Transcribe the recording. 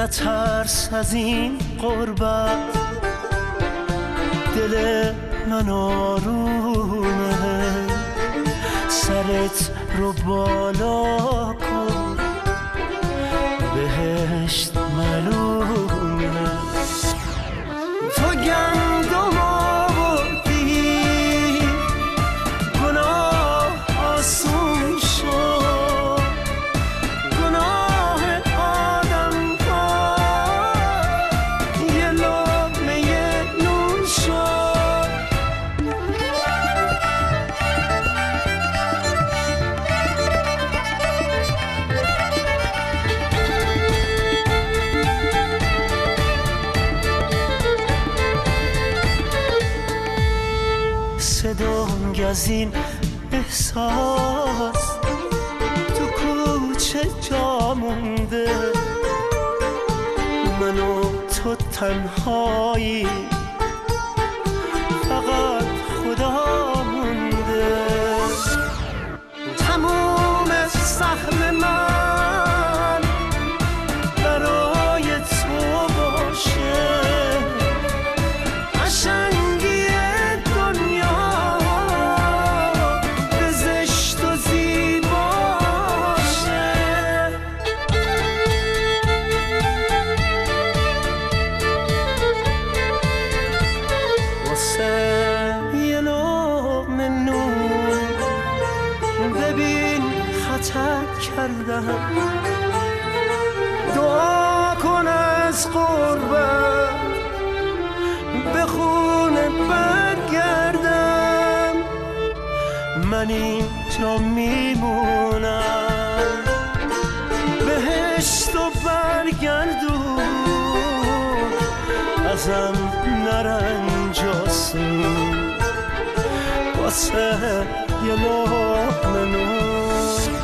نترس از این غربت، دل من آرومه، سرت رو بالا کن، بهشت معلومه. تو گندم آوردی گناه آسون شد، گناه آدم ها یه لقمه نون شد. صدام از این احساس تو کوچه جا مونده، من و تو تنهایی، فقط خدا مونده. تموم سهم من برای تو باشه، قشنگی دنیا به زشت و زیباشه. واسه یه لقمه نون ببین خطا کردم، دعا کن از قربت به خونه برگردم. من اینجا میمونم، بهشت و برگردون، ازم نرنجاسون واسه یه لقمه نون.